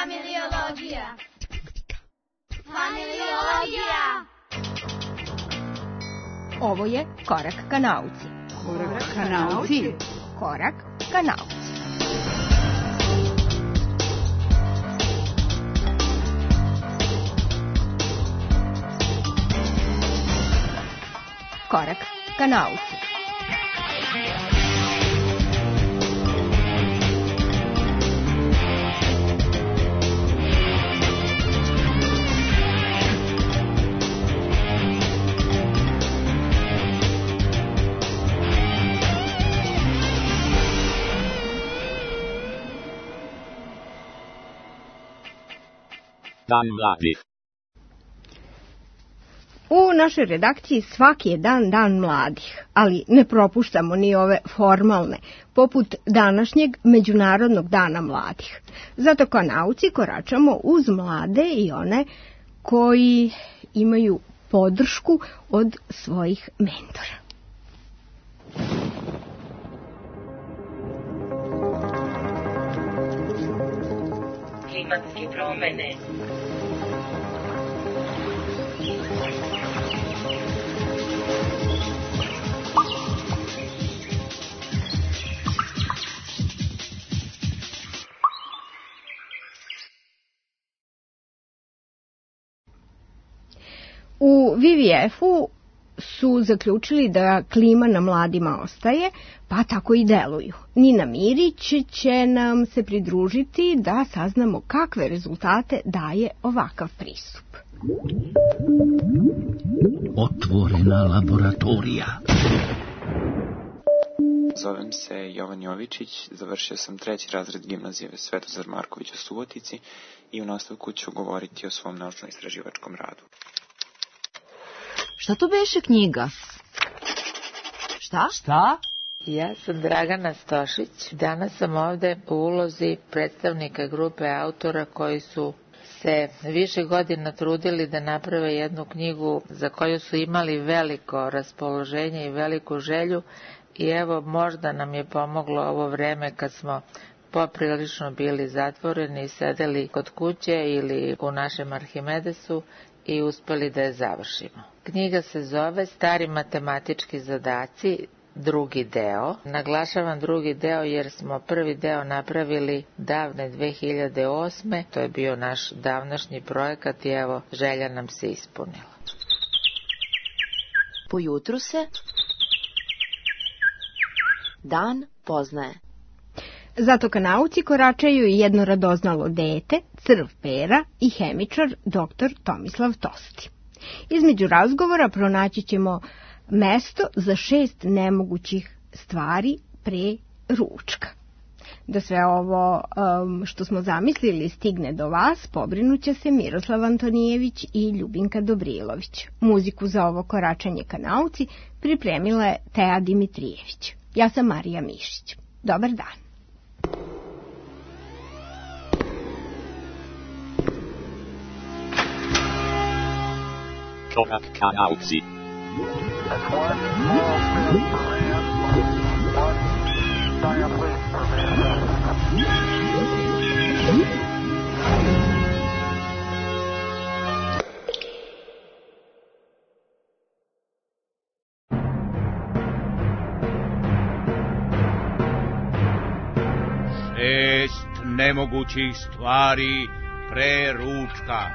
Familiologija. Familiologija. Ovo je Korak ka nauci. Korak ka nauci. Korak ka nauci. Korak ka nauci. Dan mladih. U našoj redakciji svaki je dan mladih, ali ne propuštamo ni ove formalne, poput današnjeg Međunarodnog dana mladih. Zato kao nauci koračamo uz mlade i one koji imaju podršku od svojih mentora. Klimatske promene. U WWF-u su zaključili da klima na mladima ostaje, pa tako i deluju. Nina Mirić će nam se pridružiti da saznamo kakve rezultate daje ovakav pristup. Otvorena laboratorija. Zovem se Jovan Jovičić, završio sam 3. razred gimnazije Svetozar Marković u Subotici i u nastavku ću govoriti o svom naučno-istraživačkom radu. Šta to beše knjiga? Šta? Ja sam Dragana Stošić. Danas sam ovde u ulozi predstavnika grupe autora koji su se više godina trudili da naprave jednu knjigu za koju su imali veliko raspoloženje i veliku želju i evo možda nam je pomoglo ovo vreme kad smo poprilično bili zatvoreni i sedeli kod kuće ili u našem Arhimedesu i uspeli da je završimo. Knjiga se zove Stari matematički zadaci, drugi deo. Naglašavam drugi deo jer smo prvi deo napravili davne 2008. To je bio naš davnašnji projekat i evo želja nam se ispunila. Po jutru se dan poznaje. Zato ka nauci koračaju i jedno radoznalo dete, crv Pera i hemičar dr. Tomislav Tosti. Između razgovora pronaći ćemo mesto za 6 nemogućih stvari pre ručka. Da sve ovo što smo zamislili stigne do vas, pobrinuće se Miroslav Antonijević i Ljubinka Dobrilović. Muziku za ovo koračanje ka nauci pripremila je Teja Dimitrijević. Ja sam Marija Mišić. Dobar dan. Korak ka nauci. Šest nemogućih stvari pre ručka.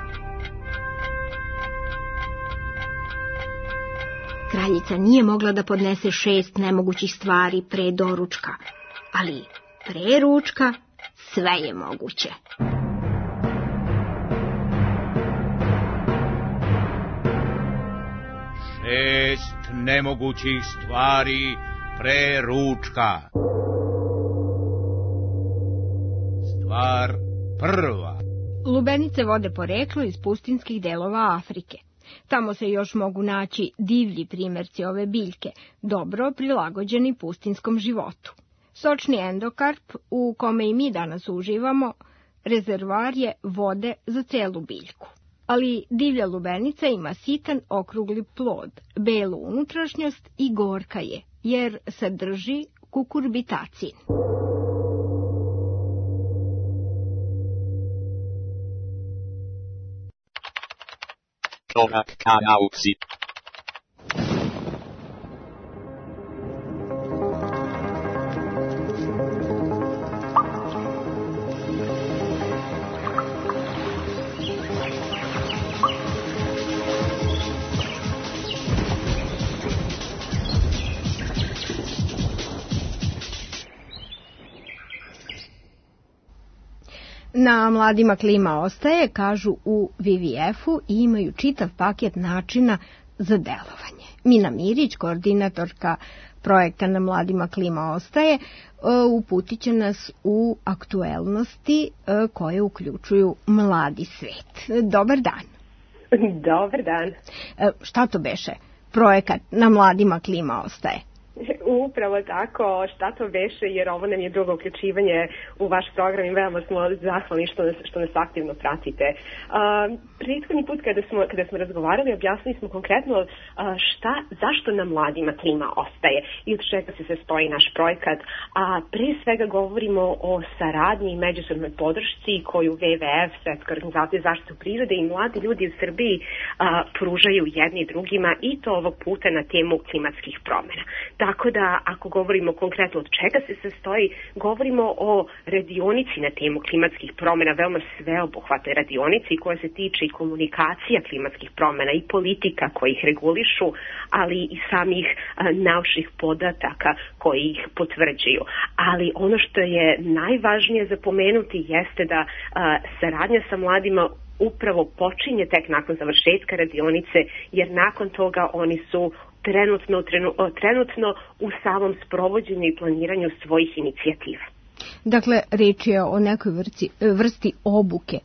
Kraljica nije mogla da podnese 6 nemogućih stvari pre doručka, ali pre ručka sve je moguće. Šest nemogućih stvari pre ručka. Stvar prva. Lubenice vode poreklo iz pustinskih delova Afrike. Tamo se još mogu naći divlji primjerci ove biljke, dobro prilagođeni pustinskom životu. Sočni endokarp, u kome i mi danas uživamo, rezervoar je vode za celu biljku. Ali divlja lubenica ima sitan okrugli plod, belu unutrašnjost i gorka je, jer sadrži kukurbitacin. Korak ka nauci. Na Mladima klima ostaje, kažu u WWF-u, i imaju čitav paket načina za delovanje. Mina Mirić, koordinatorka projekta Na Mladima klima ostaje, uputit će nas u aktuelnosti koje uključuju mladi svet. Dobar dan. Dobar dan. Šta to beše? Projekat Na Mladima klima ostaje. Upravo tako, šta to beše, jer ovo nam je drugo uključivanje u vaš program i veoma smo zahvalni što nas aktivno pratite. Prethodni put kada smo razgovarali, objasnili smo konkretno zašto Na Mladima klima ostaje i od čega se sastoji naš projekat, a pre svega govorimo o saradnji i međusobnoj podršci koju WWF, Svetska organizacija za zaštitu prirode, i mladi ljudi u Srbiji pružaju jedni drugima, i to ovog puta na temu klimatskih promjena. Tako da, ako govorimo konkretno od čega se sastoji, govorimo o radionici na temu klimatskih promjena, veoma sveobuhvatnoj radionici koja se tiče i komunikacija klimatskih promjena i politika koji ih regulišu, ali i samih naučnih podataka koji ih potvrđuju. Ali ono što je najvažnije za pomenuti jeste da saradnja sa mladima upravo počinje tek nakon završetka radionice, jer nakon toga oni su trenutno u samom sprovođenju i planiranju svojih inicijativa. Dakle, reč je o nekoj vrsti obuke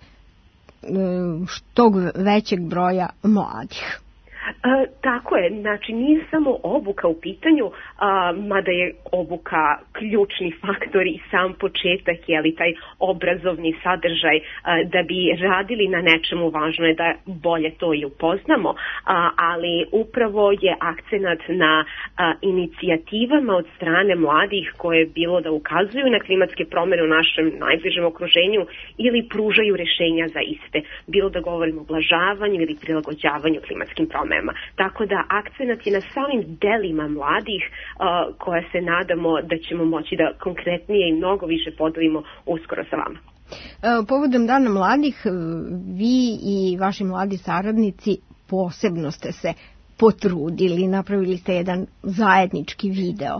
što većeg broja mladih. Tako je, znači nije samo obuka u pitanju, mada je obuka ključni faktor i sam početak, taj obrazovni sadržaj, da bi radili na nečemu, važno je da bolje to i upoznamo, ali upravo je akcenat na inicijativama od strane mladih koje bilo da ukazuju na klimatske promjene u našem najbližem okruženju ili pružaju rješenja za iste, bilo da govorimo o ublažavanju ili prilagođavanju klimatskim promjenama. Tako da akcenat je na samim delima mladih koja se nadamo da ćemo moći da konkretnije i mnogo više podelimo uskoro sa vama. Povodom Dana mladih, vi i vaši mladi saradnici posebno ste se potrudili, napravili ste jedan zajednički video.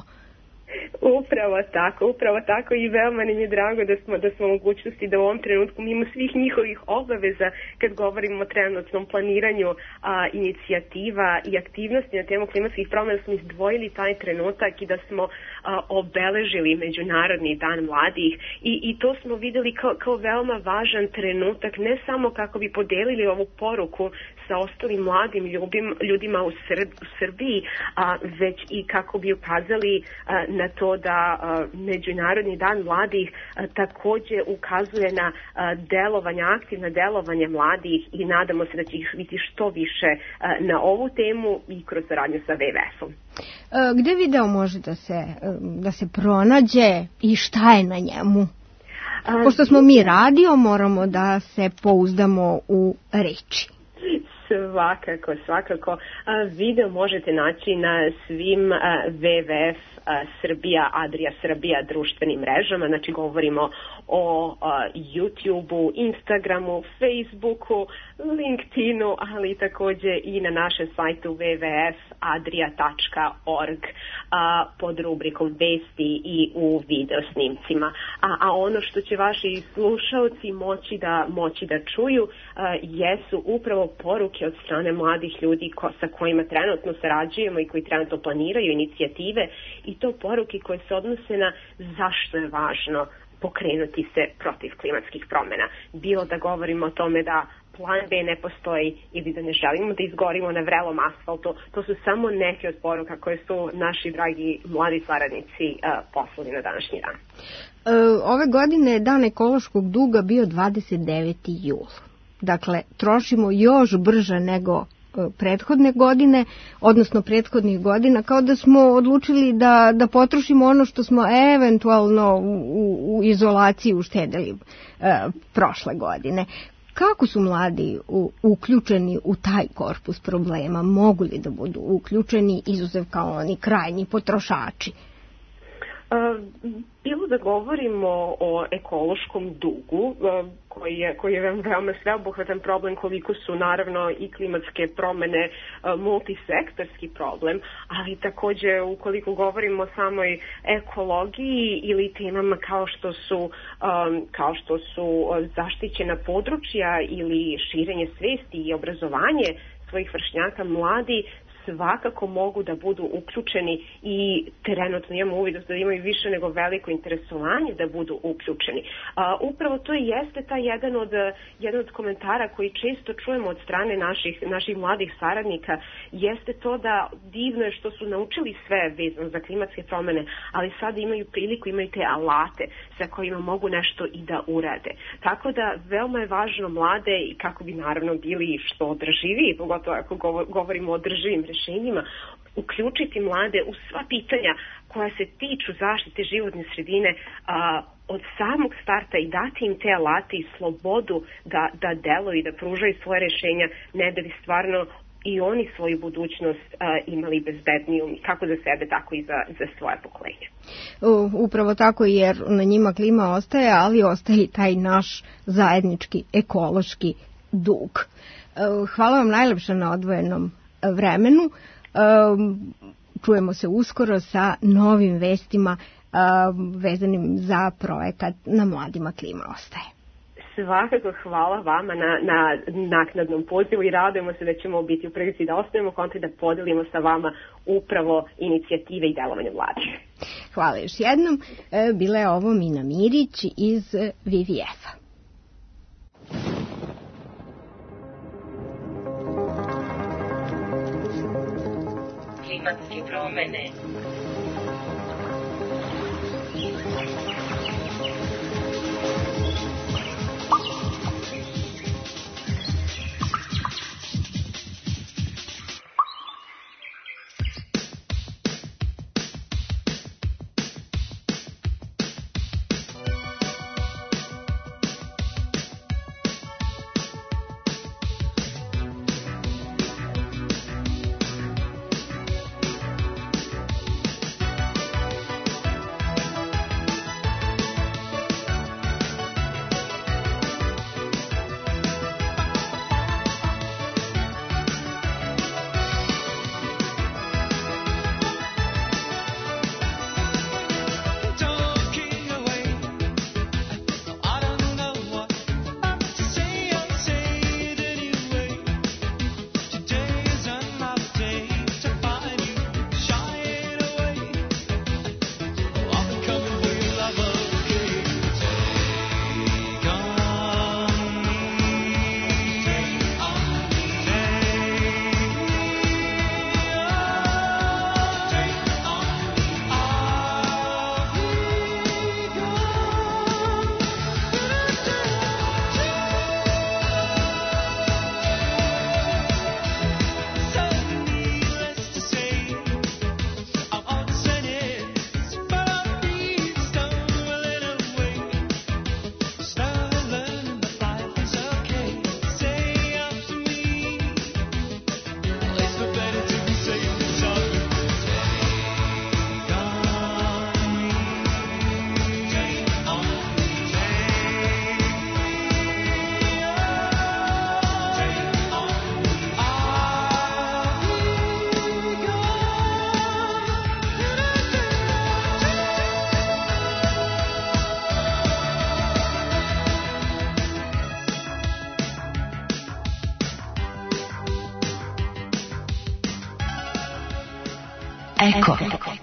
Upravo tako i veoma nam je drago da smo mogućnosti da u ovom trenutku mimo svih njihovih obaveza, kad govorimo o trenutnom planiranju inicijativa i aktivnosti na temu klimatskih promjena, smo izdvojili taj trenutak i da smo obeležili Međunarodni dan mladih i to smo vidjeli kao veoma važan trenutak, ne samo kako bi podelili ovu poruku sa ostalim mladim ljudima u Srbiji, već i kako bi ukazali na to da Međunarodni dan mladih također ukazuje na aktivno delovanje mladih i nadamo se da će ih biti što više na ovu temu i kroz saradnju sa WWF-om. Gde video može da se pronađe i šta je na njemu? Pošto smo mi radio, moramo da se pouzdamo u reči. Svakako. Video možete naći na svim WWF Srbija, Adria Srbija društvenim mrežama, znači govorimo o YouTubeu, Instagramu, Facebooku, LinkedInu, ali također i na našem sajtu www.adria.org pod rubrikom vesti i u videosnimcima. A ono što će vaši slušalci moći da čuju jesu upravo poruke od strane mladih ljudi sa kojima trenutno sarađujemo i koji trenutno planiraju inicijative, i to poruke koje se odnose na zašto je važno pokrenuti se protiv klimatskih promjena. Bilo da govorimo o tome da plan B ne postoji ili da ne želimo da izgorimo na vrelom asfaltu, to su samo neke od poruka koje su naši dragi mladi saradnici poslali na današnji dan. Ove godine je Dan ekološkog duga bio 29. jul. Dakle, trošimo još brže nego prethodne godine, odnosno prethodnih godina, kao da smo odlučili da potrošimo ono što smo eventualno u izolaciji uštedeli prošle godine. Kako su mladi uključeni u taj korpus problema? Mogu li da budu uključeni, izuzev kao oni krajnji potrošači? Bilo da govorimo o ekološkom dugu, koji je veoma sveobuhvatan problem, koliko su naravno i klimatske promene multisektorski problem, ali takođe ukoliko govorimo o samoj ekologiji ili temama kao što su zaštićena područja ili širenje svesti i obrazovanje svojih vršnjaka, mladi svakako mogu da budu uključeni i trenutno imamo uvid da imaju više nego veliko interesovanje da budu uključeni. Upravo to jeste taj jedan od komentara koji često čujemo od strane naših mladih saradnika, jeste to da divno je što su naučili sve vezano za klimatske promene, ali sad imaju priliku, imaju te alate sa kojima mogu nešto i da urade. Tako da veoma je važno mlade, i kako bi naravno bili što održiviji, pogotovo ako govorimo o održivim rešenjima, uključiti mlade u sva pitanja koja se tiču zaštite životne sredine od samog starta i dati im te alate i slobodu da deluju i da pružaju svoje rešenja, ne da bi stvarno i oni svoju budućnost imali bezbedniju kako za sebe, tako i za svoje pokolenje. Upravo tako, jer na njima klima ostaje, ali ostaje i taj naš zajednički ekološki dug. Hvala vam najlepše na odvojenom vremenu. Čujemo se uskoro sa novim vestima vezanim za projekat Na mladima klima ostaje. Svakako hvala vama na naknadnom pozivu i radujemo se da ćemo biti u prilici da ostanemo kontakt, da podelimo sa vama upravo inicijative i delovanje mladih. Hvala još jednom. Bila je ovo Mina Mirić iz WWF-a. Klimatske promene. Eko.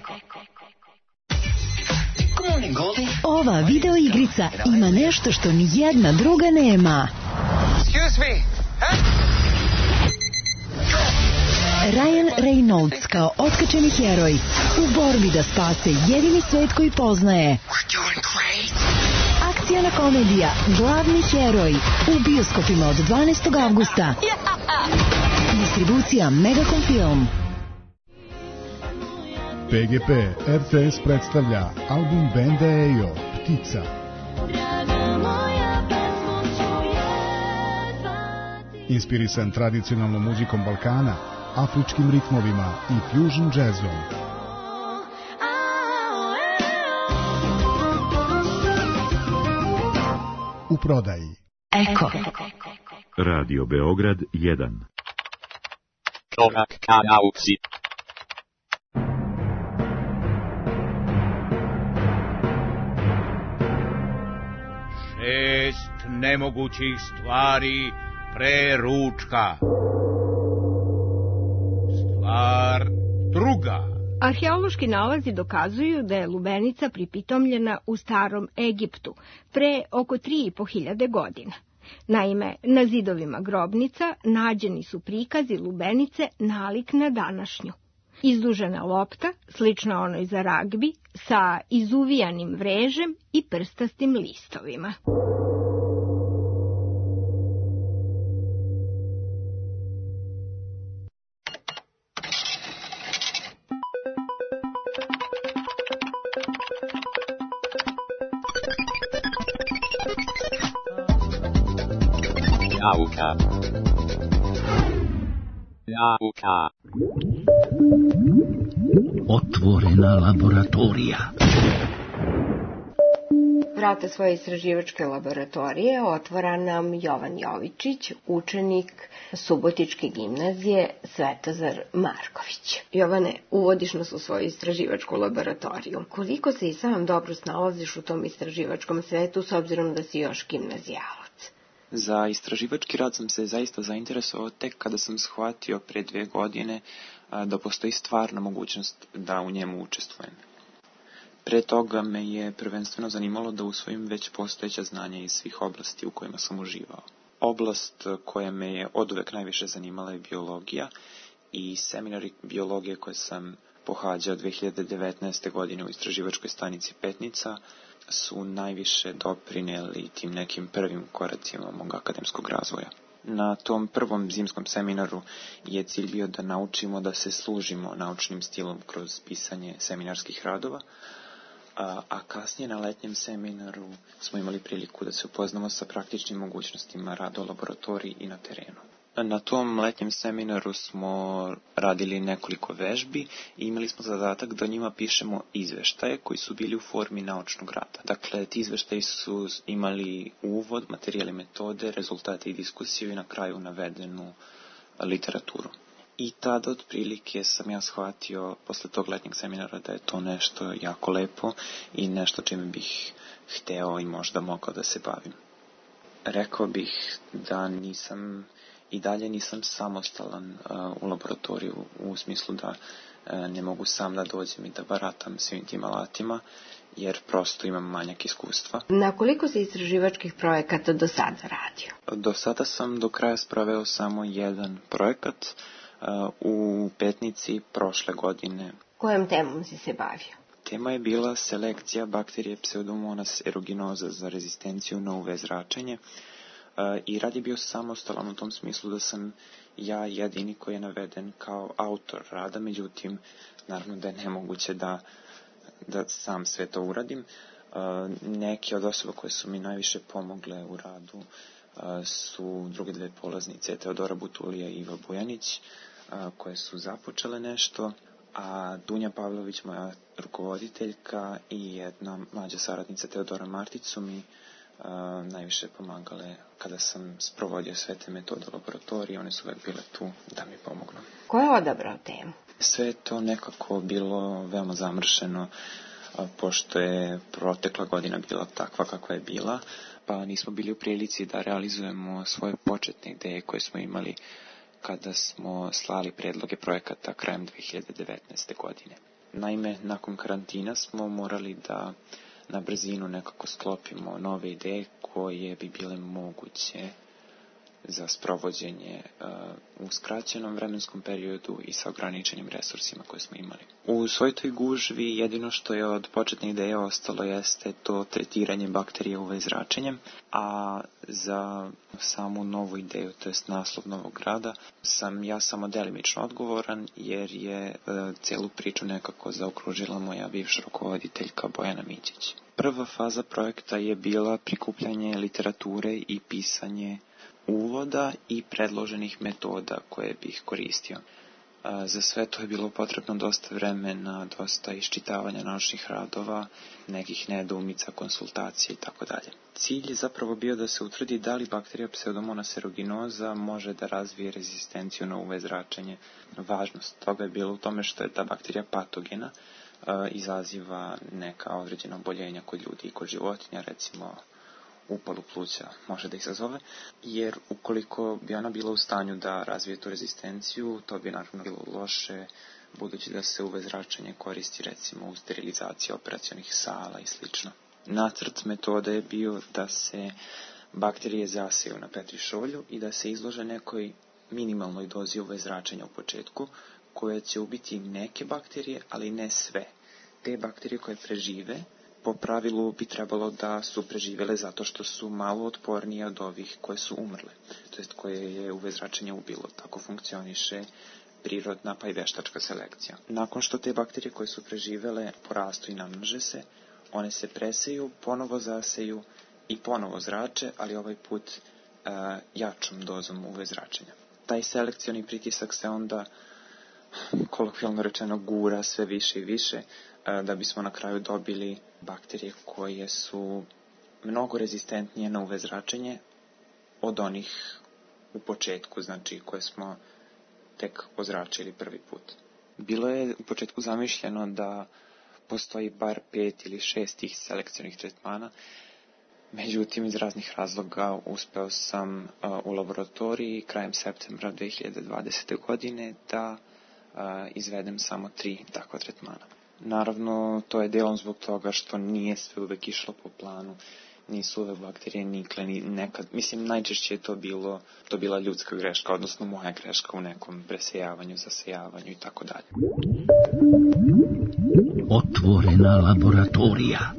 Ova video igrica ima nešto što ni jedna druga nema. Ryan Reynolds kao otkačeni heroj u borbi da spase jedini svet koji poznaje. Akcijna komedija Glavni heroj u bioskopima od 12. avgusta. Distribucija Megacom Film. PGP RTS predstavlja album benda EO, Ptica. inspirisan tradicionalnom muzikom Balkana, afričkim ritmovima i fusion jazzom. U prodaji Eko. Radio Beograd 1. Korak ka nauci. Šest nemogućih stvari pre ručka. Stvar druga. Arheološki nalazi dokazuju da je lubenica pripitomljena u starom Egiptu pre oko 3.500 godina. Naime, na zidovima grobnica nađeni su prikazi lubenice nalik na današnju. Izdužena lopta, slična onoj za ragbi, sa izuvijanim vrežem i prstastim listovima. Nauka. Nauka. Otvorena laboratorija. Vrata svoje istraživačke laboratorije otvara nam Jovan Jovičić, učenik Subotičke gimnazije Svetozar Marković. Jovane, uvodiš nas u svoju istraživačku laboratoriju. Koliko se i sam dobro snalaziš u tom istraživačkom svetu, s obzirom da si još gimnazijalac? Za istraživački rad sam se zaista zainteresovao tek kada sam shvatio pre 2 godine da postoji stvarna mogućnost da u njemu učestvujem. Pre toga me je prvenstveno zanimalo da usvojim već postojeća znanja iz svih oblasti u kojima sam uživao. Oblast koja me je oduvek najviše zanimala je biologija i seminari biologije koje sam pohađao 2019. godine u istraživačkoj stanici Petnica su najviše doprineli tim nekim prvim koracima mog akademskog razvoja. Na tom prvom zimskom seminaru je cilj bio da naučimo da se služimo naučnim stilom kroz pisanje seminarskih radova, a kasnije na letnjem seminaru smo imali priliku da se upoznamo sa praktičnim mogućnostima rada u laboratoriji i na terenu. Na tom letnjem seminaru smo radili nekoliko vežbi i imali smo zadatak da njima pišemo izveštaje koji su bili u formi naučnog rada. Dakle, ti izveštaji su imali uvod, materijali, metode, rezultate i diskusiju i na kraju navedenu literaturu. I tada otprilike sam ja shvatio posle tog letnjeg seminara da je to nešto jako lepo i nešto čime bih hteo i možda mogao da se bavim. Rekao bih da i dalje nisam samostalan u laboratoriju u smislu da ne mogu sam da dođem i da baratam svim tim alatima, jer prosto imam manjak iskustva. Na koliko si istraživačkih projekata do sada radio? Do sada sam do kraja sproveo samo jedan projekat u Petnici prošle godine. Kojom temom si se bavio? Tema je bila selekcija bakterije Pseudomonas aeruginosa za rezistenciju na UV zračenje. I rad je bio samostalan u tom smislu da sam ja jedini koji je naveden kao autor rada, međutim, naravno da je nemoguće da sam sve to uradim. Neke od osoba koje su mi najviše pomogle u radu su druge dve polaznice, Teodora Butulija i Iva Bujanić, koje su započele nešto, a Dunja Pavlović, moja rukovoditeljka, i jedna mlađa saradnica Teodora Martić su mi najviše pomagale kada sam sprovodio sve te metode laboratorije, one su uvek bile tu da mi pomognu. Ko je odabrao temu? Sve je to nekako bilo veoma zamršeno, pošto je protekla godina bila takva kakva je bila, pa nismo bili u prilici da realizujemo svoje početne ideje koje smo imali kada smo slali predloge projekata krajem 2019. godine. Naime, nakon karantina smo morali da na brzinu nekako sklopimo nove ideje koje bi bile moguće za sprovođenje u skraćenom vremenskom periodu i sa ograničenim resursima koje smo imali. U svoj toj gužvi jedino što je od početne ideje ostalo jeste to tretiranje bakterije UV zračenjem, a za samu novu ideju, to jest naslov novog rada, sam ja samo delimično odgovoran, jer je celu priču nekako zaokružila moja bivša rukovoditeljka Bojana Mićić. Prva faza projekta je bila prikupljanje literature i pisanje uvoda i predloženih metoda koje bih koristio. Za sve to je bilo potrebno dosta vremena, dosta iščitavanja naučnih radova, nekih nedoumica, konsultacije itd. Cilj je zapravo bio da se utvrdi da li bakterija Pseudomonas aeruginosa može da razvije rezistenciju na UV zračenje. Važnost toga je bilo u tome što je ta bakterija patogena, izaziva neka određena oboljenja kod ljudi i kod životinja, recimo upalu pluća može da izazove, jer ukoliko bi ona bila u stanju da razvije tu rezistenciju, to bi naravno bilo loše, budući da se UV zračenje koristi recimo u sterilizaciji operacionih sala i sl. Nacrt metode je bio da se bakterije zaseju na Petri šolju i da se izlože nekoj minimalnoj dozi UV zračenja u početku, koja će ubiti neke bakterije, ali ne sve. Te bakterije koje prežive, po pravilu bi trebalo da su preživjele zato što su malo otpornije od ovih koje su umrle, to jest koje je UV zračenje ubilo. Tako funkcioniše prirodna pa i veštačka selekcija. Nakon što te bakterije koje su preživjele porastu i namnože se, one se preseju, ponovo zaseju i ponovo zrače, ali ovaj put jačom dozom UV zračenja. Taj selekcioni pritisak se onda, kolokvijalno rečeno, gura sve više i više, da bismo na kraju dobili bakterije koje su mnogo rezistentnije na UV zračenje od onih u početku, znači koje smo tek ozračili prvi put. Bilo je u početku zamišljeno da postoji bar 5 ili 6 tih selekcionih tretmana, međutim iz raznih razloga uspeo sam u laboratoriji krajem septembra 2020. godine da izvedem samo 3 takva tretmana. Naravno, to je delom zbog toga što nije sve uvek išlo po planu, nisu ove bakterije nikle, ni nekad, mislim, najčešće je to bila ljudska greška, odnosno moja greška u nekom presejavanju, zasejavanju i tako dalje. Otvorena laboratorija.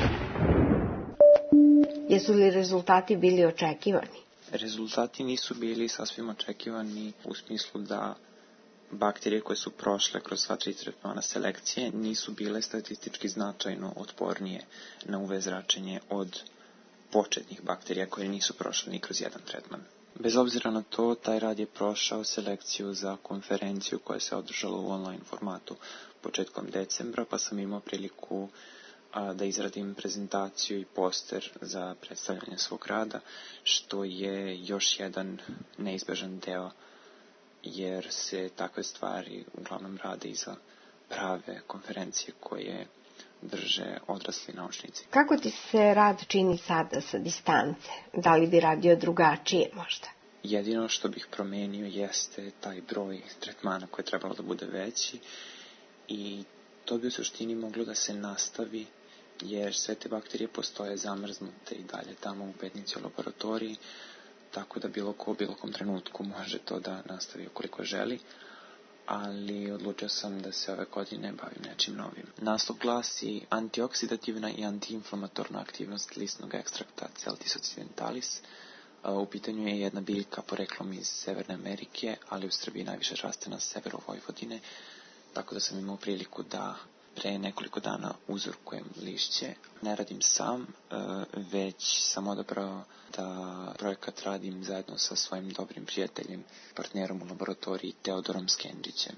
Jesu li rezultati bili očekivani? Rezultati nisu bili sasvim očekivani u smislu da bakterije koje su prošle kroz sva 3 tretmana selekcije nisu bile statistički značajno otpornije na UV zračenje od početnih bakterija koje nisu prošle ni kroz jedan tretman. Bez obzira na to, taj rad je prošao selekciju za konferenciju koja se održala u online formatu početkom decembra, pa sam imao priliku da izradim prezentaciju i poster za predstavljanje svog rada, što je još jedan neizbežan deo, jer se takve stvari uglavnom rade i za prave konferencije koje drže odrasli naučnici. Kako ti se rad čini sada sa distance? Da li bi radio drugačije možda? Jedino što bih promenio jeste taj broj tretmana koji je trebalo da bude veći i to bi u suštini moglo da se nastavi, jer sve te bakterije postoje zamrznute i dalje tamo u Petnici u laboratoriji, tako da bilo ko u bilo kom trenutku može to da nastavi ukoliko želi, ali odlučio sam da se ove godine bavim nečim novim. Naslov glasi antioksidativna i antiinflamatorna aktivnost listnog ekstrakta Celtis occidentalis. U pitanju je jedna biljka poreklom iz Severne Amerike, ali u Srbiji najviše raste na severu Vojvodine, tako da sam imao priliku da pre nekoliko dana uzorkujem lišće. Ne radim sam, već sam odabrao da projekat radim zajedno sa svojim dobrim prijateljem, partnerom u laboratoriji Teodorom Skendićem.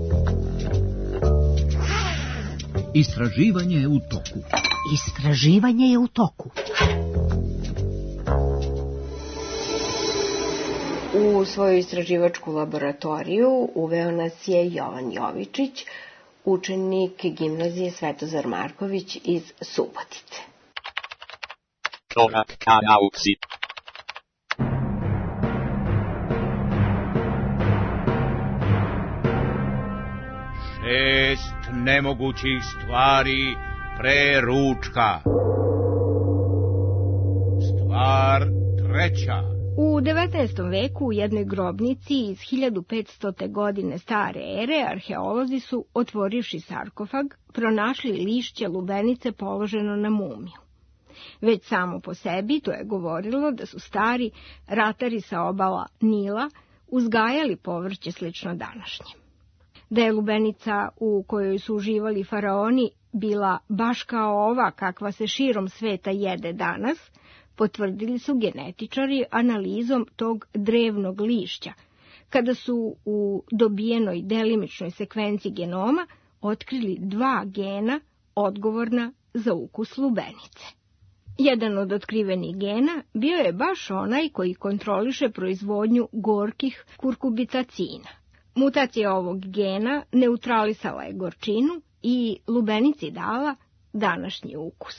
Istraživanje je u toku. Istraživanje je u toku. U svoju istraživačku laboratoriju uveo nas je Jovan Jovičić, učenik gimnazije Svetozar Marković iz Subotice. Korak ka nauci. Šest nemogućih stvari pre ručka. Stvar treća. U 19. veku u jednoj grobnici iz 1500. godine stare ere arheolozi su, otvorivši sarkofag, pronašli lišće lubenice položeno na mumiju. Već samo po sebi to je govorilo da su stari ratari sa obala Nila uzgajali povrće slično današnjem. Da je lubenica u kojoj su uživali faraoni bila baš kao ova kakva se širom sveta jede danas, potvrdili su genetičari analizom tog drevnog lišća, kada su u dobijenoj delimičnoj sekvenciji genoma otkrili 2 gena odgovorna za ukus lubenice. Jedan od otkrivenih gena bio je baš onaj koji kontroliše proizvodnju gorkih kurkubitacina. Mutacija ovog gena neutralisala je gorčinu i lubenici dala današnji ukus.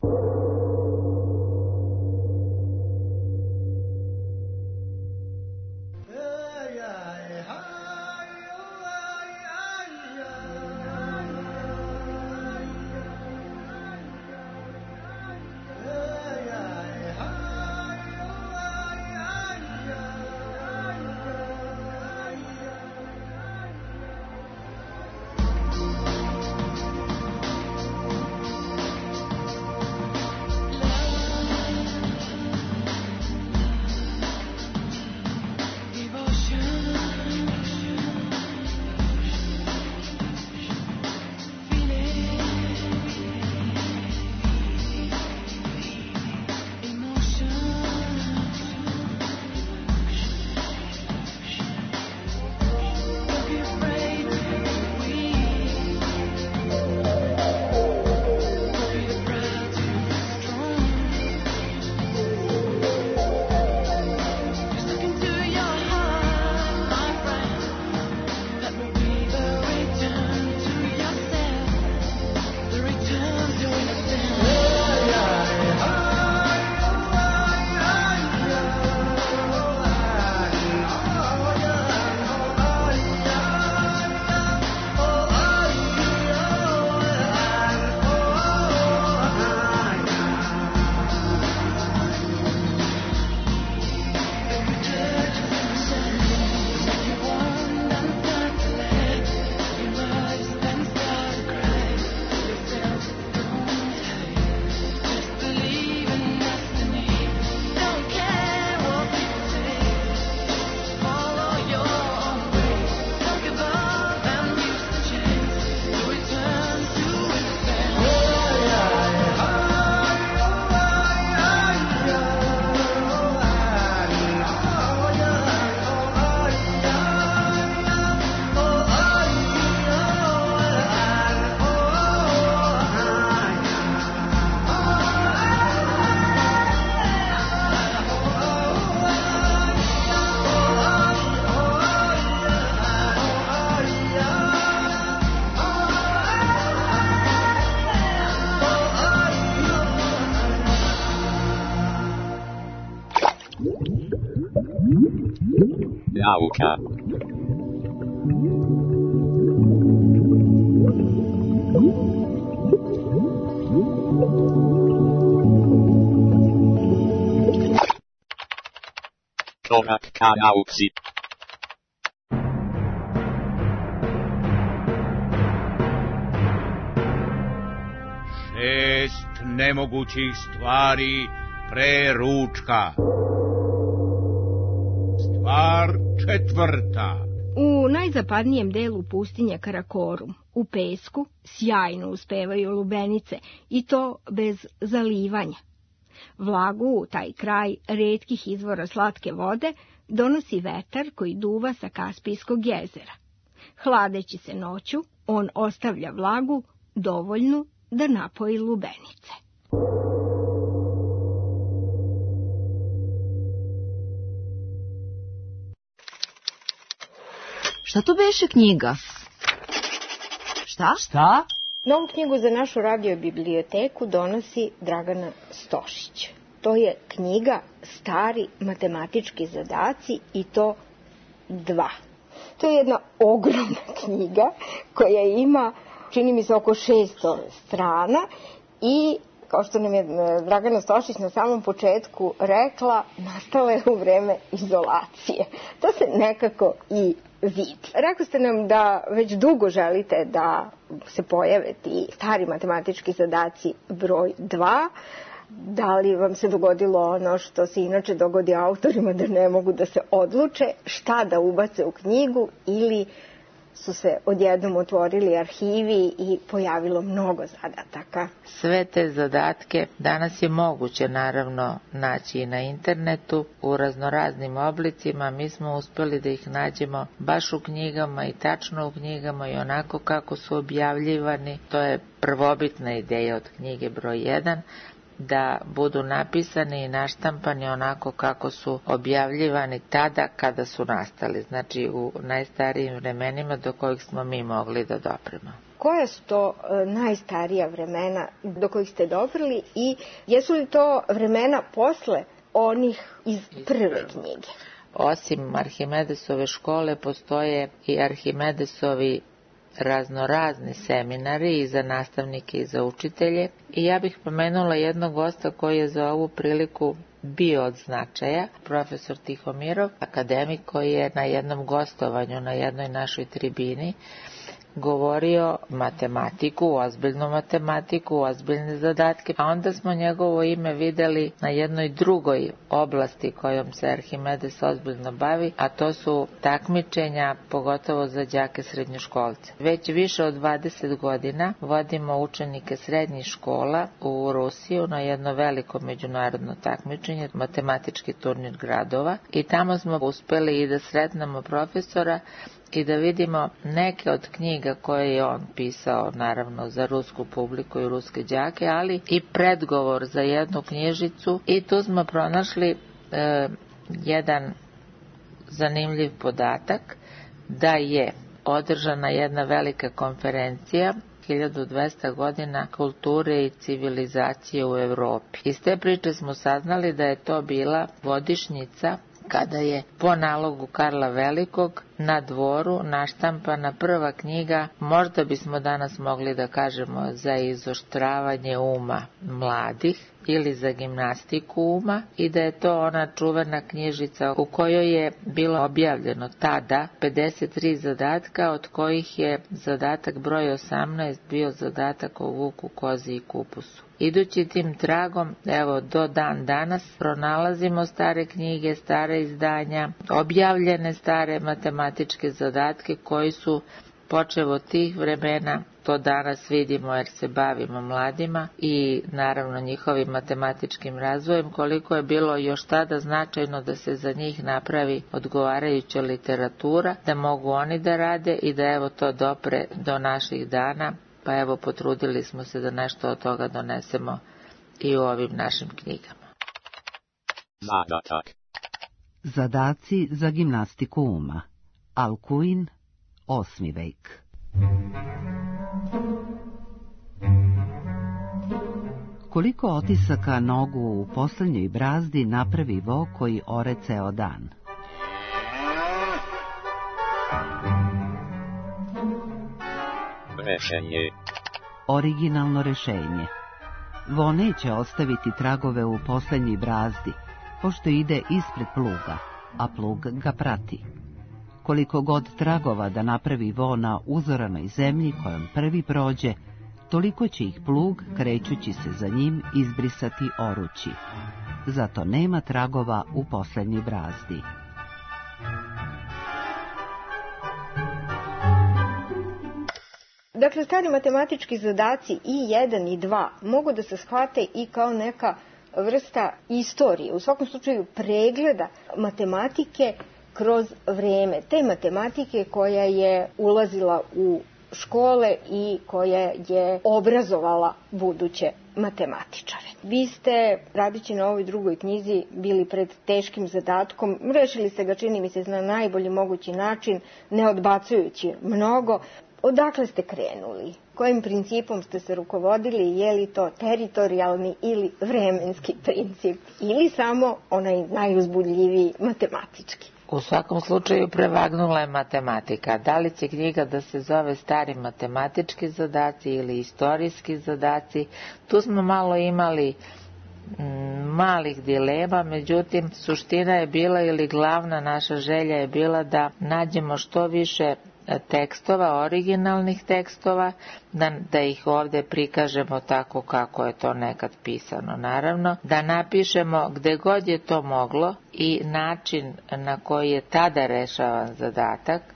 Nauka. Korak ka nauci. Šest nemogućih stvari pre ručka. Stvar četvrta. U najzapadnijem delu pustinje Karakorum, u pesku, sjajno uspevaju lubenice, i to bez zalivanja. Vlagu u taj kraj retkih izvora slatke vode donosi vetar koji duva sa Kaspijskog jezera. Hladeći se noću, on ostavlja vlagu dovoljnu da napoji lubenice. Šta to beše knjiga? Šta? Šta? Novu knjigu za našu radio biblioteku donosi Dragana Stošić. To je knjiga Stari matematički zadaci, i to 2. To je jedna ogromna knjiga koja ima, čini mi se, oko 600 strana i, kao što nam je Dragana Stošić na samom početku rekla, nastala je u vreme izolacije. To se nekako i vidi. Rekli ste nam da već dugo želite da se pojave ti stari matematički zadaci broj 2. Da li vam se dogodilo ono što se inače dogodi autorima, da ne mogu da se odluče šta da ubace u knjigu, ili su se odjednom otvorili arhivi i pojavilo mnogo zadataka. Sve te zadatke danas je moguće naravno naći i na internetu u raznoraznim oblicima. Mi smo uspeli da ih nađemo baš u knjigama i tačno u knjigama i onako kako su objavljivani. To je prvobitna ideja od knjige broj 1, da budu napisani i naštampani onako kako su objavljivani tada kada su nastali, znači u najstarijim vremenima do kojih smo mi mogli da dopremo. Koja su to najstarija vremena do kojih ste doprli i jesu li to vremena posle onih iz prve knjige? Osim Arhimedesove škole postoje i Arhimedesovi raznorazni seminari i za nastavnike i za učitelje i ja bih pomenula jednog gosta koji je za ovu priliku bio od značaja, profesor Tihomirov, akademik koji je na jednom gostovanju na jednoj našoj tribini govorio matematiku, ozbiljne zadatke, a onda smo njegovo ime videli na jednoj drugoj oblasti kojom se Arhimedes ozbiljno bavi, a to su takmičenja, pogotovo za đake srednjoškolce. Već više od 20 godina vodimo učenike srednjih škola u Rusiju na jedno veliko međunarodno takmičenje, matematički turnir gradova, i tamo smo uspeli i da sretnemo profesora i da vidimo neke od knjiga koje je on pisao, naravno za rusku publiku i ruske đake, ali i predgovor za jednu knjižicu, i tu smo pronašli jedan zanimljiv podatak da je održana jedna velika konferencija 1200 godina kulture i civilizacije u Evropi. Iz te priče smo saznali da je to bila godišnjica kada je po nalogu Karla Velikog na dvoru naštampana prva knjiga, možda bismo danas mogli da kažemo za izoštravanje uma mladih ili za gimnastiku uma, i da je to ona čuvena knjižica u kojoj je bilo objavljeno tada 53 zadatka, od kojih je zadatak broj 18 bio zadatak o vuku, kozi i kupusu. Idući tim tragom, evo do dan danas, pronalazimo stare knjige, stare izdanja, objavljene stare matematičke zadatke koji su počev od tih vremena, to danas vidimo jer se bavimo mladima i naravno njihovim matematičkim razvojem, koliko je bilo još tada značajno da se za njih napravi odgovarajuća literatura, da mogu oni da rade i da evo to dopre do naših dana. Pa evo, potrudili smo se da nešto od toga donesemo i u ovim našim knjigama. Zadatak. Zadaci za gimnastiku uma. Alcuin, 8. vek. Koliko otisaka nogu u poslednjoj brazdi napravi vo koji ore ceo dan? Rešenje. Originalno rešenje. Vo neće ostaviti tragove u poslednjoj brazdi, pošto ide ispred pluga, a plug ga prati. Koliko god tragova da napravi vo na uzoranoj zemlji kojom prvi prođe, toliko će ih plug, krećući se za njim, izbrisati orući. Zato nema tragova u poslednjoj brazdi. Dakle, stari matematički zadaci i 1 i 2 mogu da se shvate i kao neka vrsta istorije, u svakom slučaju pregleda matematike kroz vreme. Te matematike koja je ulazila u škole i koja je obrazovala buduće matematičare. Vi ste, radeći na ovoj drugoj knjizi, bili pred teškim zadatkom. Rešili ste ga, čini mi se, na najbolji mogući način, ne odbacujući mnogo. Odakle ste krenuli? Kojim principom ste se rukovodili? Je li to teritorijalni ili vremenski princip? Ili samo onaj najuzbudljiviji matematički? U svakom slučaju prevagnula je matematika. Da li će knjiga da se zove stari matematički zadaci ili istorijski zadaci? Tu smo malo imali malih dilema, međutim suština je bila, ili glavna naša želja je bila, da nađemo što više tekstova, originalnih tekstova, da ih ovde prikažemo tako kako je to nekad pisano. Naravno, da napišemo gde god je to moglo i način na koji je tada rešavan zadatak,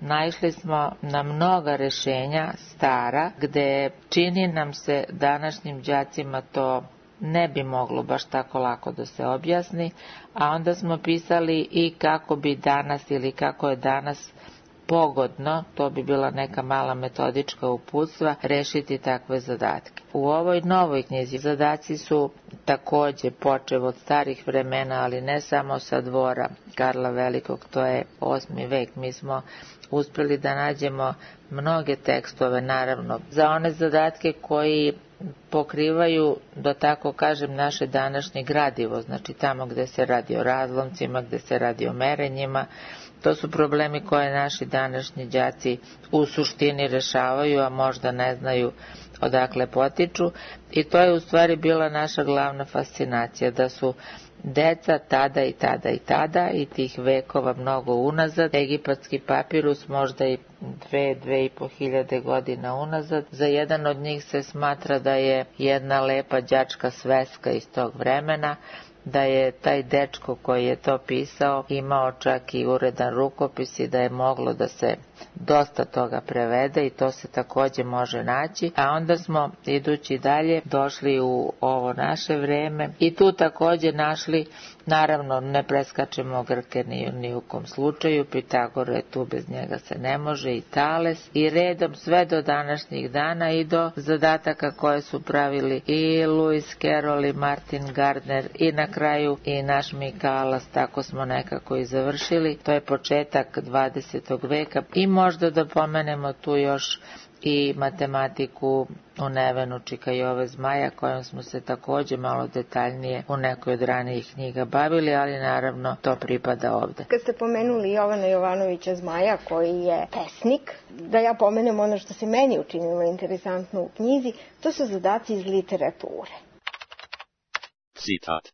naišli smo na mnoga rešenja stara, gde čini nam se današnjim đacima to ne bi moglo baš tako lako da se objasni, a onda smo pisali i kako bi danas ili kako je danas pogodno, to bi bila neka mala metodička uputstva, rešiti takve zadatke. U ovoj novoj knjizi zadaci su takođe počev od starih vremena, ali ne samo sa dvora Karla Velikog, to je 8. vek. Mi smo uspeli da nađemo mnoge tekstove, naravno, za one zadatke koji pokrivaju, da tako kažem, naše današnje gradivo, znači tamo gde se radi o razlomcima, gde se radi o merenjima. To su problemi koje naši današnji đaci u suštini rešavaju, a možda ne znaju odakle potiču, i to je u stvari bila naša glavna fascinacija, da su deca tada i tada i tada i tih vekova mnogo unazad, egipatski papirus možda i 2.500 godina unazad, za jedan od njih se smatra da je jedna lepa đačka sveska iz tog vremena, da je taj dečko koji je to pisao imao čak i uredan rukopis i da je moglo da se dosta toga prevede i to se takođe može naći, a onda smo idući dalje došli u ovo naše vreme i tu takođe našli, naravno ne preskačemo Grke ni u kom slučaju, Pitagore tu bez njega se ne može, i Tales, i redom sve do današnjih dana i do zadataka koje su pravili i Lewis Carroll i Martin Gardner i na kraju i naš Mikalas, tako smo nekako i završili. To je početak 20. veka i možda da pomenemo tu još i matematiku u Nevenu Čikajove Zmaja, kojom smo se takođe malo detaljnije u nekoj od ranijih knjiga bavili, ali naravno to pripada ovde. Kad ste pomenuli Jovana Jovanovića Zmaja, koji je pesnik, da ja pomenem ono što se meni učinilo interesantno u knjizi, to su zadaci iz literature. Citat.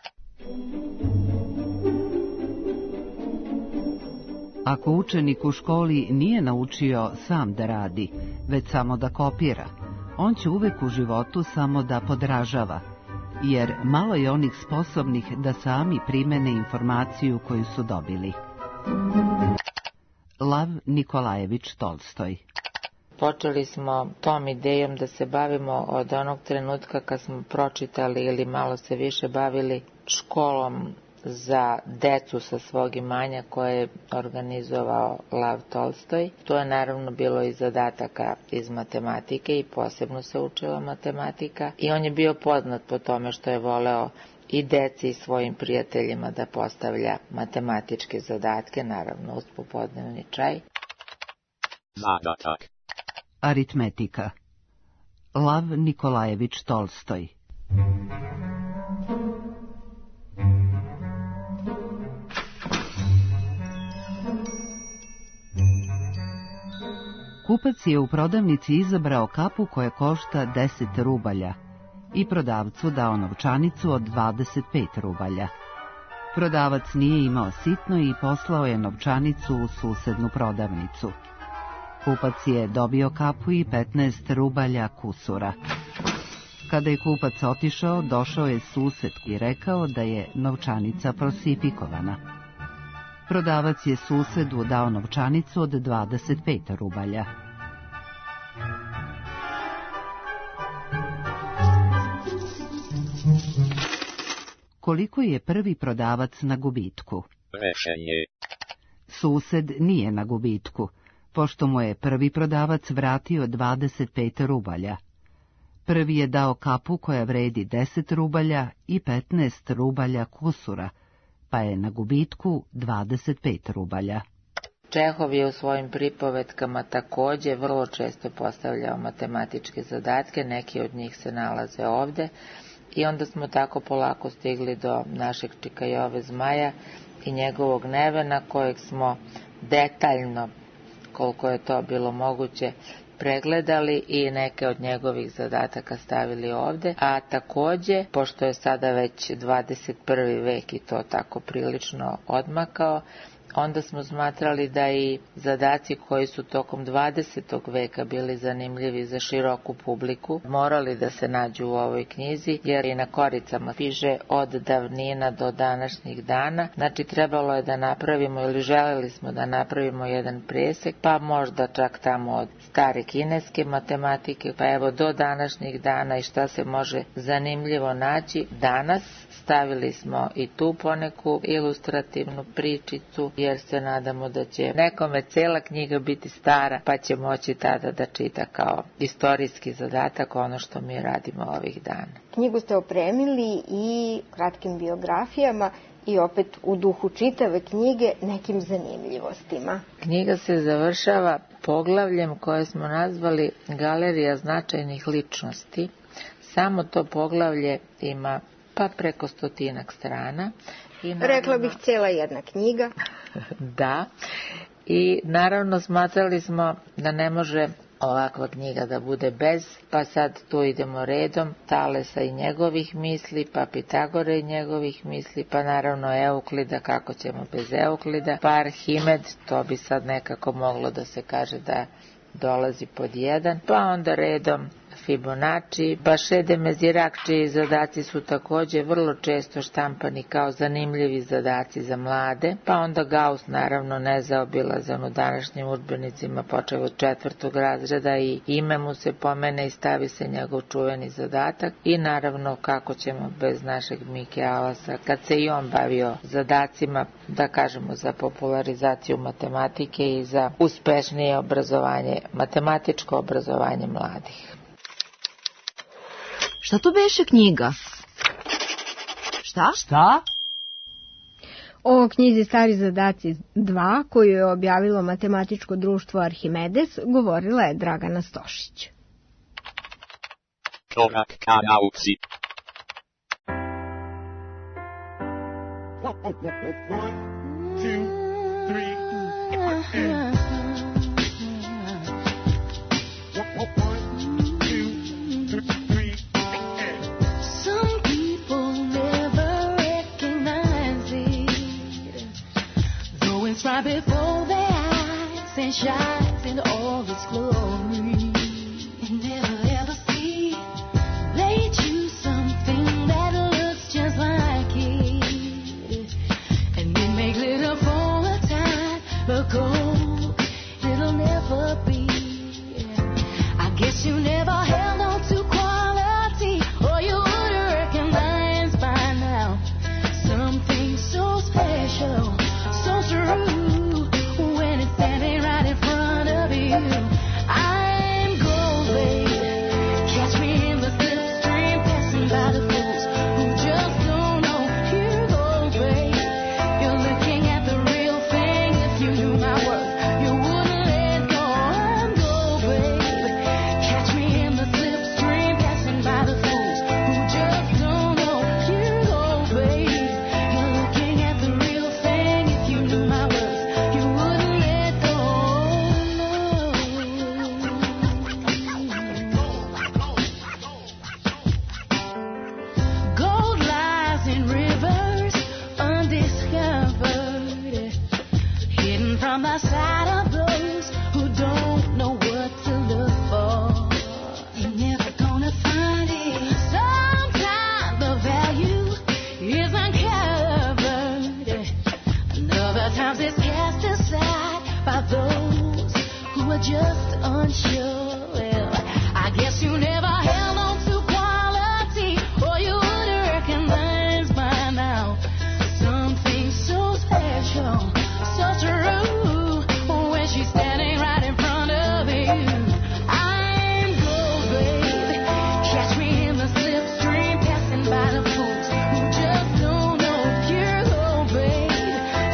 Ako učenik u školi nije naučio sam da radi, već samo da kopira, on će uvek u životu samo da podražava, jer malo je onih sposobnih da sami primene informaciju koju su dobili. Lav Nikolajević Tolstoj. Počeli smo tom idejom da se bavimo od onog trenutka kad smo pročitali ili malo se više bavili školom za decu sa svog imanja koje je organizovao Lav Tolstoj. To je naravno bilo i zadataka iz matematike i posebno se učila matematika i on je bio poznat po tome što je voleo i deci i svojim prijateljima da postavlja matematičke zadatke, naravno uz popodnevni čaj. Zadatak. Aritmetika. Lav Nikolajević Tolstoj. Kupac je u prodavnici izabrao kapu koja košta 10 rubalja i prodavcu dao novčanicu od 25 rubalja. Prodavac nije imao sitno i poslao je novčanicu u susednu prodavnicu. Kupac je dobio kapu i 15 rubalja kusura. Kada je kupac otišao, došao je sused i rekao da je novčanica falsifikovana. Prodavac je susedu dao novčanicu od 25 rubalja. Koliko je prvi prodavac na gubitku? Rešenje. Sused nije na gubitku, pošto mu je prvi prodavac vratio 25 rubalja. Prvi je dao kapu koja vredi 10 rubalja i 15 rubalja kusura, pa je na gubitku 25 rubalja. Čehov je u svojim pripovetkama takođe vrlo često postavljao matematičke zadatke, neki od njih se nalaze ovde, i onda smo tako polako stigli do našeg Čikajove Zmaja i njegovog Nevena, kojeg smo detaljno, koliko je to bilo moguće, pregledali i neke od njegovih zadataka stavili ovde, a takođe, pošto je sada već 21. vek i to tako prilično odmakao, onda smo smatrali da i zadaci koji su tokom 20. veka bili zanimljivi za široku publiku morali da se nađu u ovoj knjizi, jer i na koricama piše od davnina do današnjih dana. Znači trebalo je da napravimo ili želeli smo da napravimo jedan presek, pa možda čak tamo od stare kineske matematike, pa evo do današnjih dana i šta se može zanimljivo naći danas. Stavili smo i tu poneku ilustrativnu pričicu, jer se nadamo da će nekome cela knjiga biti stara, pa će moći tada da čita kao istorijski zadatak ono što mi radimo ovih dana. Knjigu ste opremili i kratkim biografijama i opet u duhu čitave knjige nekim zanimljivostima. Knjiga se završava poglavljem koje smo nazvali Galerija značajnih ličnosti. Samo to poglavlje ima pa preko 100 strana. I naravno, rekla bih cijela jedna knjiga. Da. I naravno smatrali smo da ne može ovakva knjiga da bude bez, pa sad tu idemo redom, Talesa i njegovih misli, pa Pitagore i njegovih misli, pa naravno Euklida, kako ćemo bez Euklida, pa Arhimed, to bi sad nekako moglo da se kaže da dolazi pod jedan, pa onda redom Fibonacci, Baše de Mezirak, čiji zadaci su takođe vrlo često štampani kao zanimljivi zadaci za mlade, pa onda Gauss, naravno nezaobilazan u današnjim udžbenicima, počeo od 4. razreda i ime mu se pomene i stavi se njegov čuveni zadatak, i naravno kako ćemo bez našeg Mike Alasa, kad se i on bavio zadacima, da kažemo, za popularizaciju matematike i za uspešnije obrazovanje, matematičko obrazovanje mladih. Šta to beše knjiga? Šta? Šta? O knjizi Stari zadaci 2, koju je objavilo matematičko društvo Arhimedes, govorila je Dragana Stošić. Korak ka nauci. Right before their eyes and shines in all its glory. And never ever see they choose something that looks just like it. And they make little for a time, but gold it'll never be. I guess you never held on to quality, or you would recognize by now something so special, so true.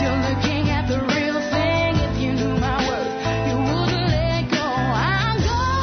I'm gone.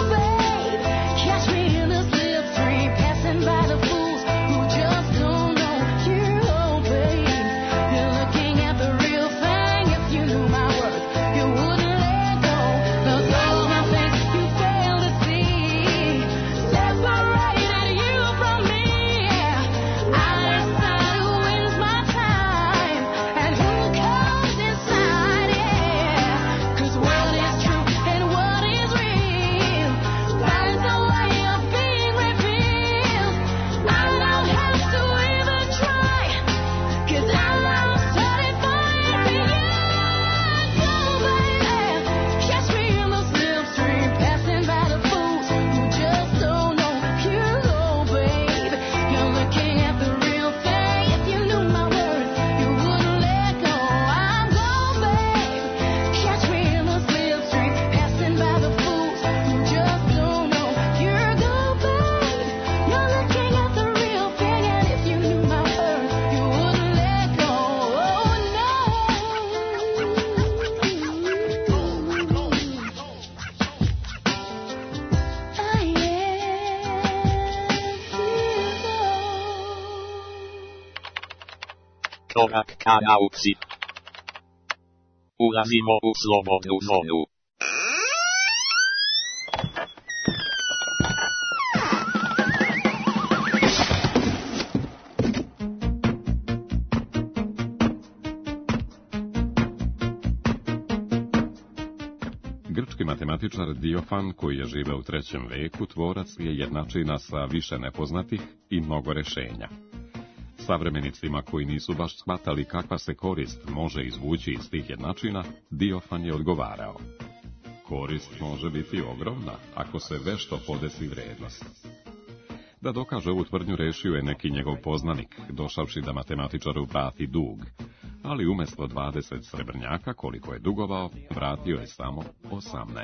Korak ka nauci. Ulazimo u slobodnu zonu. Grčki matematičar Diofan, koji je živeo u 3. veku, tvorac je jednačina sa više nepoznatih i mnogo rešenja. Savremenicima koji nisu baš shvatali kakva se korist može izvući iz tih jednačina, Diofan je odgovarao. Korist može biti ogromna ako se vešto podesi vrednost. Da dokaže ovu tvrdnju rešio je neki njegov poznanik, došavši da matematičaru vrati dug, ali umjesto 20 srebrnjaka koliko je dugovao, vratio je samo 18.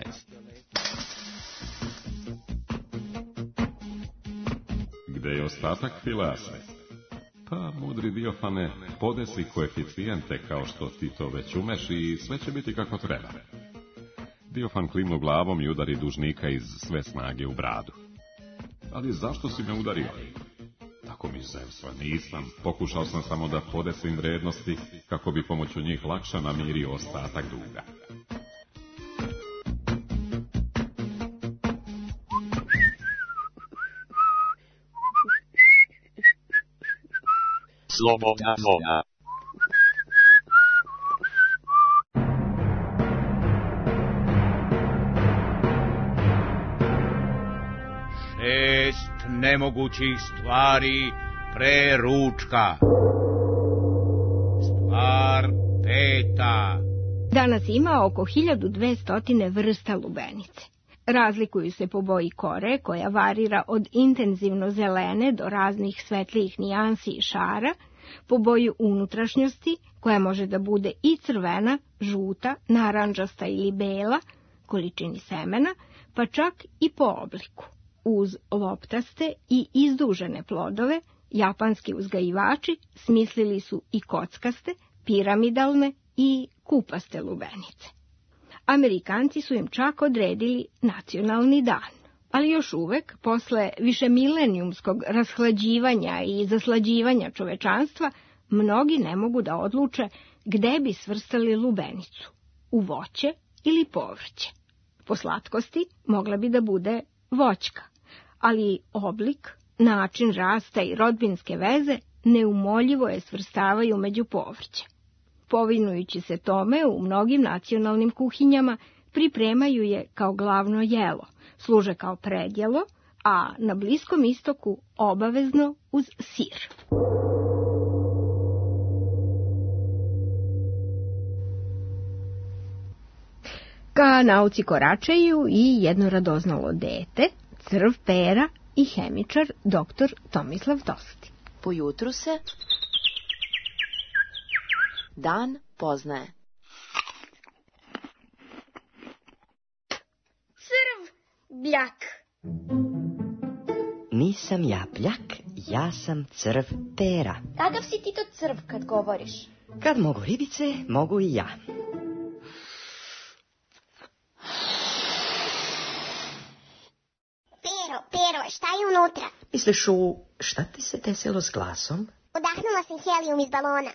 Gde je ostatak, Filase? Pa, mudri Diofane, podesi koeficijente kao što ti to već umeš i sve će biti kako treba. Diofan klimnu glavom i udari dužnika iz sve snage u bradu. Ali zašto si me udario? Tako mi Zevsva nisam. Pokušao sam samo da podesim vrednosti kako bi pomoću njih lakše namirio ostatak duga. Slobodna zona. Šest nemogućih stvari pre ručka. Stvar peta. Danas ima oko 1200 vrsta lubenice. Razlikuju se po boji kore, koja varira od intenzivno zelene do raznih svetlijih nijansi i šara, po boji unutrašnjosti, koja može da bude i crvena, žuta, narandžasta ili bela, količini semena, pa čak i po obliku. Uz loptaste i izdužene plodove, japanski uzgajivači smislili su i kockaste, piramidalne i kupaste lubenice. Amerikanci su im čak odredili nacionalni dan, ali još uvek, posle višemilenijumskog rashlađivanja i zaslađivanja čovečanstva, mnogi ne mogu da odluče gde bi svrstali lubenicu, u voće ili povrće. Po slatkosti mogla bi da bude voćka, ali oblik, način rasta i rodbinske veze neumoljivo je svrstavaju među povrće. Povinujući se tome, u mnogim nacionalnim kuhinjama pripremaju je kao glavno jelo, služe kao predjelo, a na Bliskom istoku obavezno uz sir. Ka nauci koračaju i jedno radoznalo dete, crv pera i hemičar dr. Tomislav Tosti. Po jutru se dan poznaje. Crv bljak. Nisam ja bljak, ja sam crv pera. Kakav si ti to crv kad govoriš? Kad mogu ribice, mogu i ja. Pero, šta je unutra? Misliš šta ti se desilo s glasom? Udahnula sam helijum iz balona.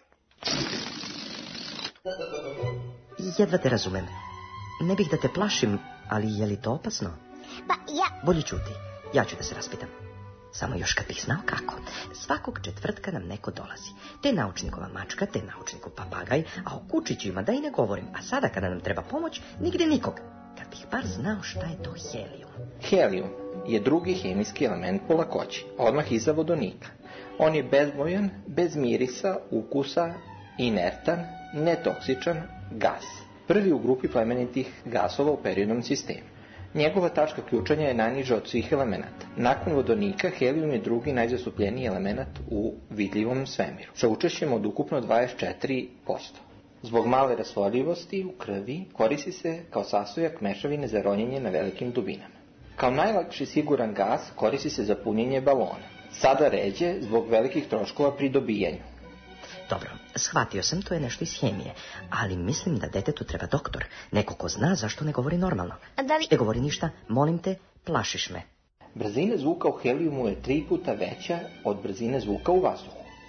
Jedva te razumem. Ne bih da te plašim, ali je li to opasno? Pa ja... Bolje čuti, ja ću da se raspitam. Samo još kad bih znao kako. Svakog četvrtka nam neko dolazi. Te naučnikova mačka, te naučnikov papagaj, a o kučićima da i ne govorim. A sada kada nam treba pomoć, nigde nikog. Kad bih bar znao šta je to helijum. Helijum je drugi hemijski element po lakoći, odmah iza vodonika. On je bezbojan, bez mirisa, ukusa, inertan, netoksičan gas. Prvi u grupi plemenitih gasova u periodnom sistemu. Njegova tačka ključanja je najniža od svih elemenata. Nakon vodonika, helijum je drugi najzastupljeniji element u vidljivom svemiru, sa učešćem od ukupno 24%. Zbog male rastvorljivosti u krvi koristi se kao sastojak mešavine za ronjenje na velikim dubinama. Kao najlakši siguran gas koristi se za punjenje balona. Sada ređe zbog velikih troškova pri dobijanju. Dobro, shvatio sam, to je nešto iz hemije, ali mislim da detetu treba doktor, neko ko zna zašto ne govori normalno. Ne govori ništa, molim te, plašiš me. Brzina zvuka u helijumu je 3 puta veća od brzine zvuka u vazduhu.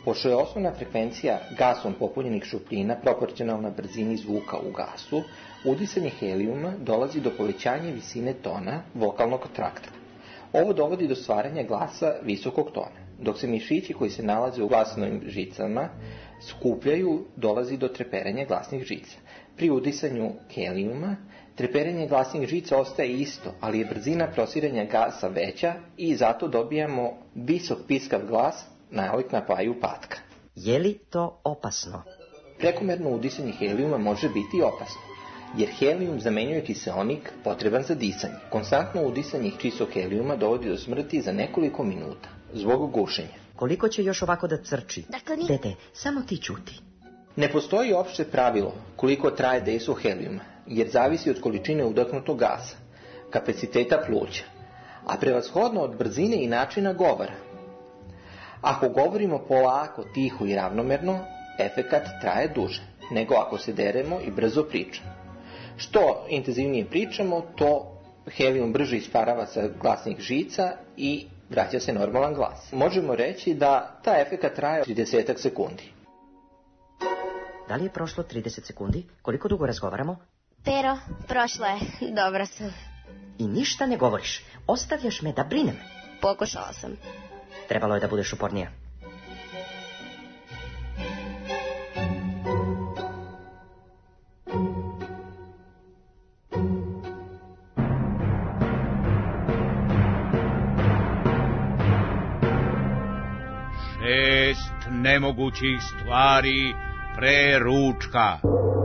Pošto je osnovna frekvencija gasom popunjenih šupljina proporcionalna brzini zvuka u gasu, udisanje helijuma dolazi do povećanja visine tona vokalnog trakta. Ovo dovodi do stvaranja glasa visokog tona. Dok se mišići koji se nalaze u glasnim žicama skupljaju, dolazi do treperenja glasnih žica. Pri udisanju helijuma, treperenje glasnih žica ostaje isto, ali je brzina prosiranja gasa veća i zato dobijamo visok piskav glas nalik na paju patka. Je li to opasno? Prekomerno udisanje helijuma može biti opasno, jer helijum zamenjuje kiseonik potreban za disanje. Konstantno udisanje čistog helijuma dovodi do smrti za nekoliko minuta, zbog gušenja. Koliko će još ovako da crči? Dakle, Dete, samo ti čuti. Ne postoji opšte pravilo koliko traje dejstvo helijuma, jer zavisi od količine udahnutog gasa, kapaciteta pluća, a prevashodno od brzine i načina govora. Ako govorimo polako, tiho i ravnomerno, efekat traje duže, nego ako se deremo i brzo pričamo. Što intenzivnije pričamo, to helijum brže isparava sa glasnih žica i vraća se normalan glas. Možemo reći da ta efekat traje 30 sekundi. Da li je prošlo 30 sekundi? Koliko dugo razgovaramo? Pero, prošlo je. Dobra sam. I ništa ne govoriš. Ostavljaš me da brinem. Pokušala sam. Trebalo je da budeš upornija. Šest nemogućih stvari pre ručka.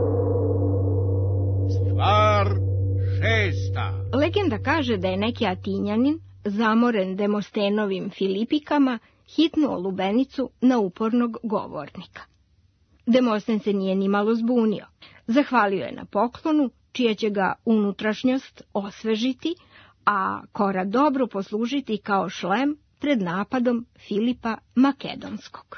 Stvar šesta. Legenda kaže da je neki Atinjanin, zamoren Demostenovim Filipikama, hitnuo lubenicu na upornog govornika. Demosten se nije ni malo zbunio. Zahvalio je na poklonu, čija će ga unutrašnjost osvežiti, a kora dobro poslužiti kao šlem pred napadom Filipa Makedonskog.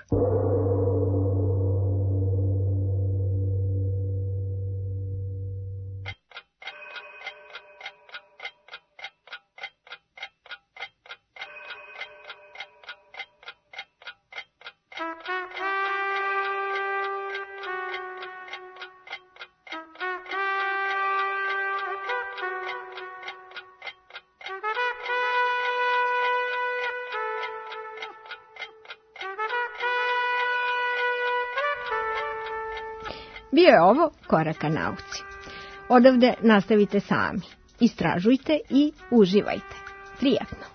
Bio je ovo Korak ka nauci. Odavde nastavite sami. Istražujte i uživajte. Prijatno.